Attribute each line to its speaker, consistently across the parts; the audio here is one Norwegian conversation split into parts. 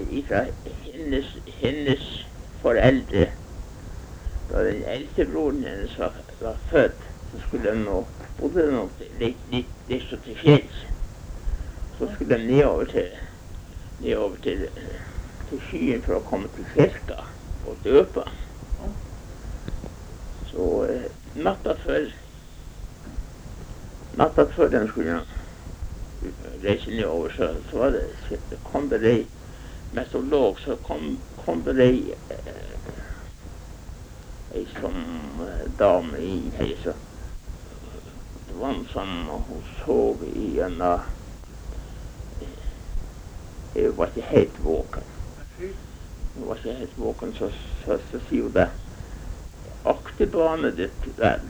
Speaker 1: ifra hennes foreldre. Da den eldste broren hennes var født, så skulle de nå, bodde de nok litt til fjells. Så skulle de nedover til skyen for å komme til kirka og døpe. Så natta før de skulle reise nedover, så var det kom det ei meteorolog, så kom det ei sånn dame i her, så det var en sånn, hun sov igjennom. Jeg var ikke helt våken. Så sier hun det. Akterbane ditt vel.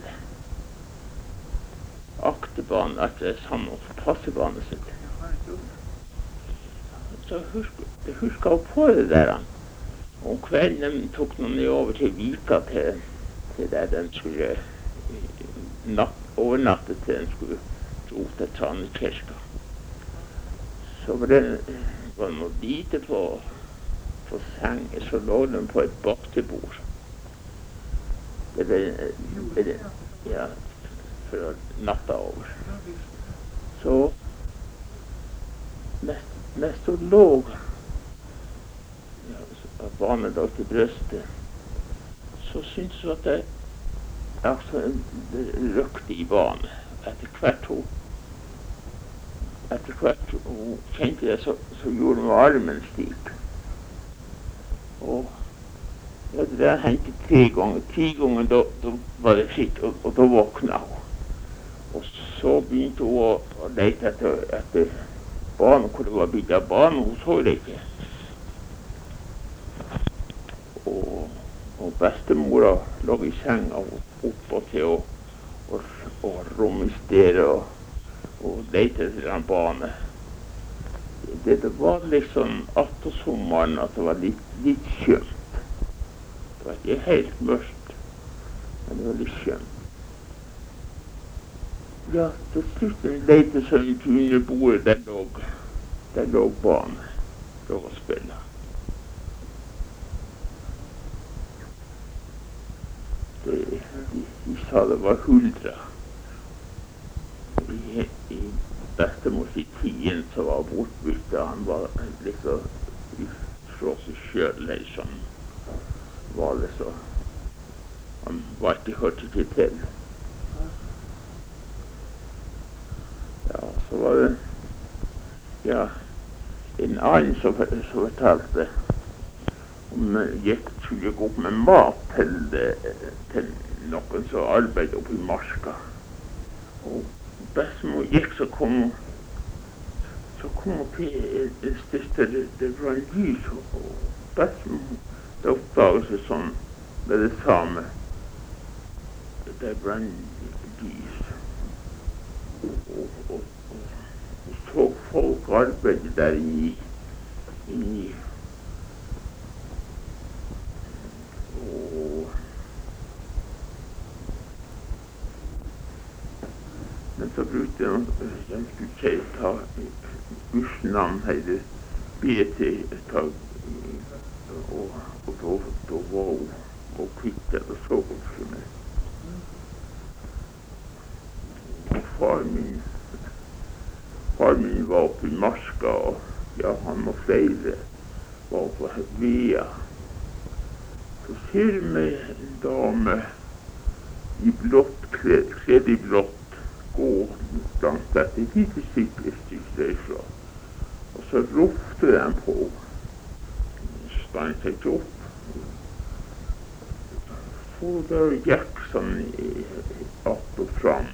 Speaker 1: Akterbane, at det er samme som passebane sitt. Så husker hun på det der. Om kvelden tok noen over til Vika til der den skulle overnatte til den skulle dro til Tranekirka. Så var det noe lite på sengen, så lå den på et baktebord. Ja, for å natta over. Så mens hun lå barnet da til brøstet, så syntes hun at det røkte i banen. Etter hvert hun kjente det, så gjorde hun armen stik. Og ja, det hendte 3 ganger. 10 ganger da var det fritt, og da våkna hun. Og så begynte hun å lete etter banen, hvor det var bildet av banen. Hun så det ikke. Og bestemora lå i senga oppå til å rommistere og lete etter den banen. Det var liksom atter sommeren at det var litt skjønt. Det var ikke helt mørkt, men det var litt skjønt. Ja, til slutt lette seg ut under bordet, der lå banen, lå og spille. De sa det var huldra. I bestemors i tiden så var bortbytte. Han var liksom fra seg selv, liksom. Var det så. Han var ikke hørt ikke til. Ja, så var det ja, en annen som fortalte om skulle gå opp med mat til noen som arbeidet oppe i marska. Og bestemor gikk, så kom hun til en sted der det var en lys, og bestemor det oppdaget seg sånn med det samme. Det var en lys. Og så folk arbeidet der men så brukte de skulle ta bussnavn hele bilen og da var hun kvittet og så hun ikke mer. Og far min var oppe i marska, og ja, han og flere var på via. Så ser vi med en dame i blått, kledd i blått, gå langs dette lite sykkelstykke derfra. Og så ropte den på, stannet seg opp. For der gikk sånn opp og fram.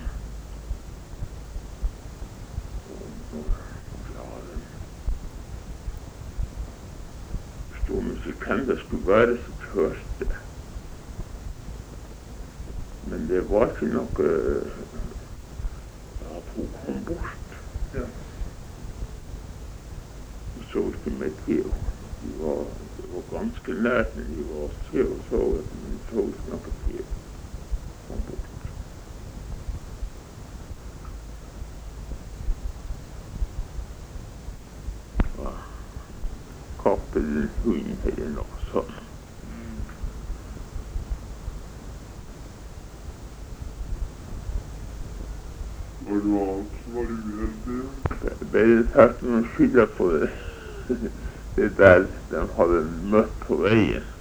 Speaker 1: Hvem det skulle være som kjørte. Men det var ikke noe at hun kom bort. Ja. Vi så ikke med til. Det var ganske nært når de var til og så, men vi så ikke noe til. Kom bort. Ja. Kapp eller en hund eller något sånt.
Speaker 2: Var det noe annet som var uheldig?
Speaker 1: Bare satt de skylda på det, det der de hadde møtt på veien.